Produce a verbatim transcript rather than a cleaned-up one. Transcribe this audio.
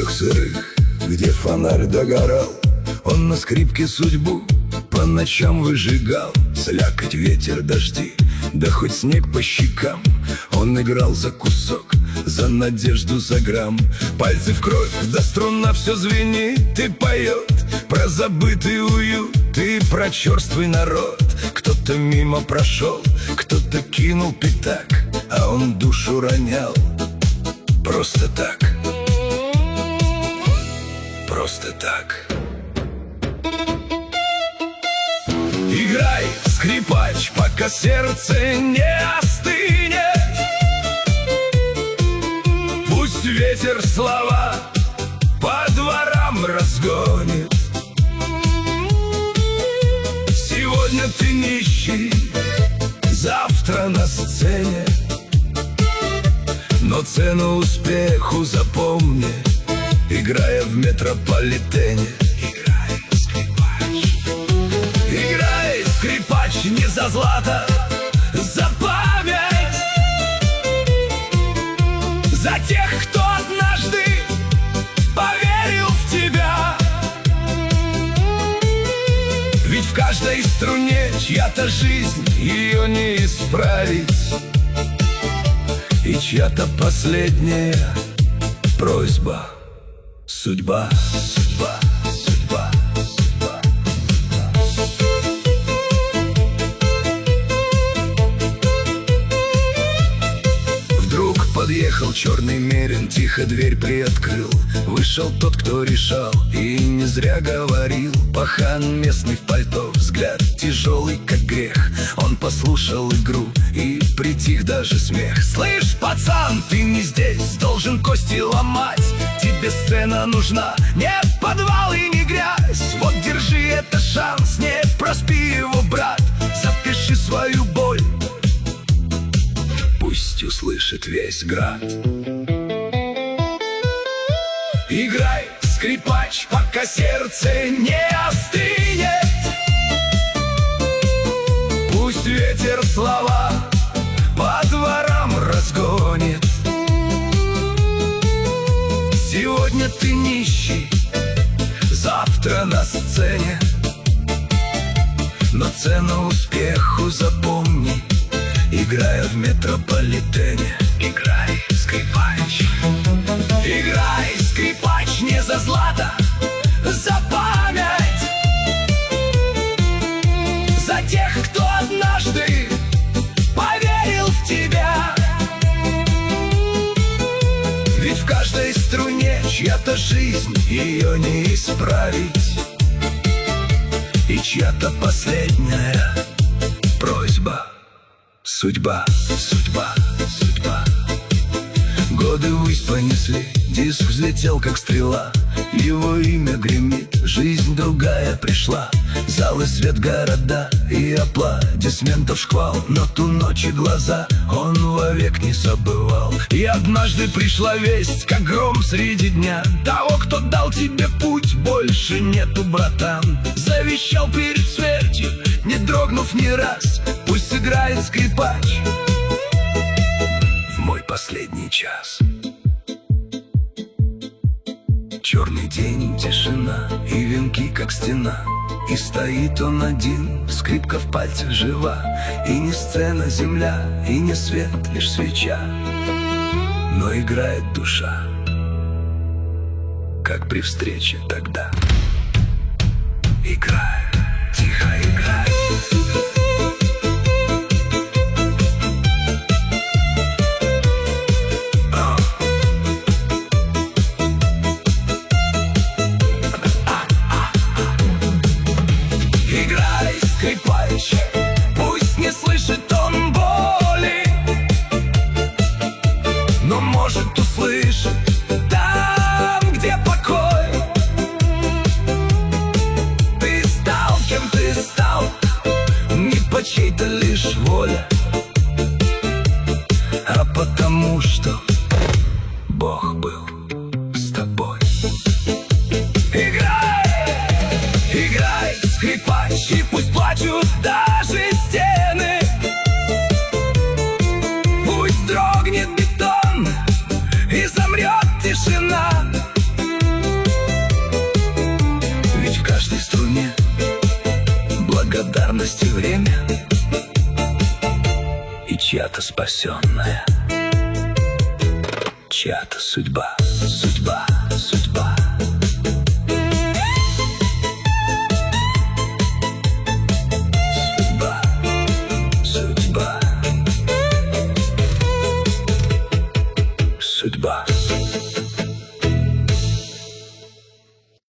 улочках сырых, где фонарь догорал, он на скрипке судьбу по ночам выжигал. Слякоть, ветер, дожди, да хоть снег по щекам, он играл за кусок, за надежду, за грамм. Пальцы в кровь, да струна все звенит и поет про забытый уют и про черствый народ. Кто-то мимо прошел, кто-то кинул пятак, а он душу ронял просто так, просто так. Играй, скрипач, пока сердце не остынет. Пусть ветер слова по дворам разгонит. Сегодня ты нищий, завтра на сцене, но цену успеху запомни, играя в метрополитене. Играй, скрипач, играй, скрипач, не за злато, за память, за тех, кто однажды поверил в тебя. Ведь в каждой струне чья-то жизнь, ее не исправить, и чья-то последняя просьба. Судьба, судьба, судьба, судьба. Вдруг подъехал черный мерин, тихо дверь приоткрыл. Вышел тот, кто решал, и не зря говорил. Пахан местный в пальто, взгляд тяжелый, как грех. Он послушал игру, и притих даже смех. Слышь, пацан, ты не здесь, должен кости ломать. Тебе сцена нужна, не подвал и не грязь. Вот держи, это шанс, не проспи его, брат. Запиши свою боль, пусть услышит весь град. Играй, скрипач, пока сердце не остынет. Пусть ветер слова по дворам разгонит. Сегодня ты нищий, завтра на сцене, но цену успеху запомни, играя в метрополитене. Играй, скрипач, играй, скрипач, не за злато, за память, за тех, кто однажды поверил в тебя. Ведь в каждой струне чья-то жизнь, ее не исправить, и чья-то последняя просьба. Судьба, судьба, судьба. Годы ввысь понесли, диск взлетел как стрела. Его имя гремит, жизнь другая пришла. Залы, свет, города и аплодисментов шквал. Но ту ночь и глаза он вовек не забывал. И однажды пришла весть, как гром среди дня. Того, кто дал тебе путь, больше нету, братан. Завещал перед смертью, не дрогнув ни раз, пусть сыграет скрипач в мой последний час. Черный день, тишина и венки, как стена. И стоит он один, скрипка в пальцах жива. И не сцена, земля, и не свет, лишь свеча, но играет душа, как при встрече тогда. Играй, тихо играй. Играй, скрипач, пусть не слышит он боли, но может услышит там, где покой. Ты стал, кем ты стал, не по чьей-то лишь воле, а потому что Бог был с тобой. Играй, играй, скрипач, и пусть плачут даже стены. Пусть дрогнет бетон и замрет тишина. каждой струне благодарность и время, и чья-то спасенная, чья-то судьба, судьба.